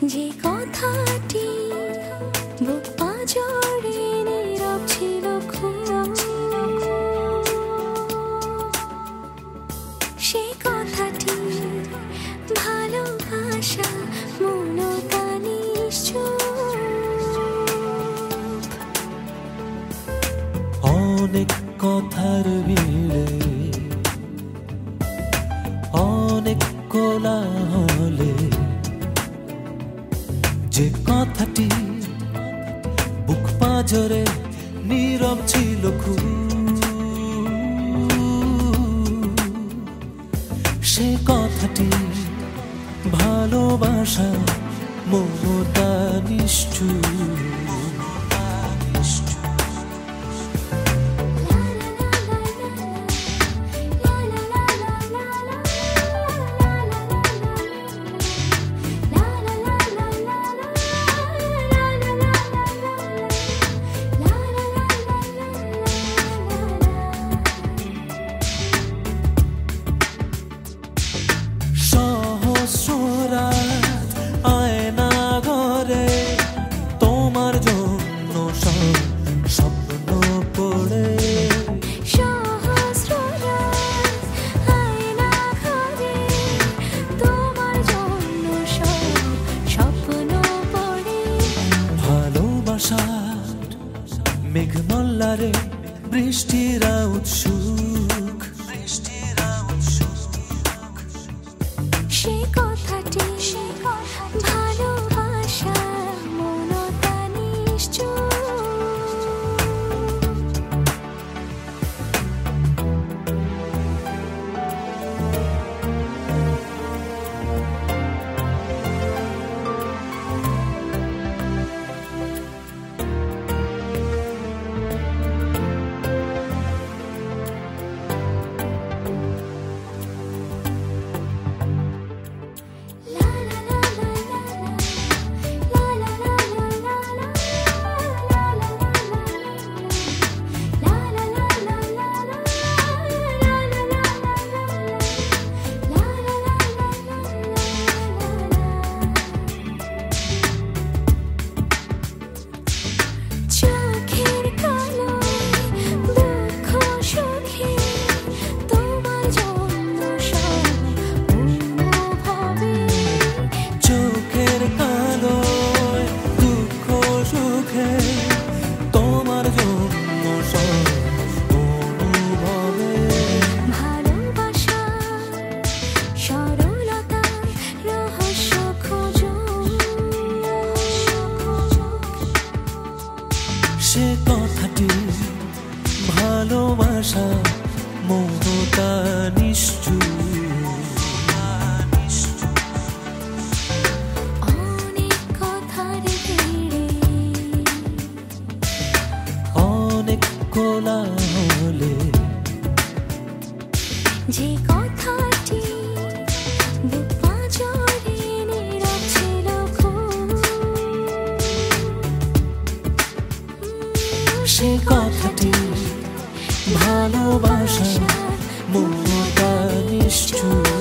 যে কথাটি বুক পাঁজরে নীরব ছিল সে কথাটি ভালোবাসা মনটা নিশ্চুপ। অনেক কথার ভিড়ে অনেক কোলাহলে যে কথাটি বুক পাঁজরে নীরব ছিল সে কথাটি ভালোবাসা মমতা নিশ্চুপ। মেঘমল্লারে বৃষ্টিরা উৎসুক সে কথাটি ভালোবাসা মনটা নিশ্চুপ। সে কথাটি ভালোবাসা মমতা নিশ্চুপ। অনেক কথার ভিড়ে অনেক কোলাহলে যে কথাটি বুক পাঁজরে নীরব ছিল সে কথাটি ভালোবাসা মমতা নিশ্চুপ।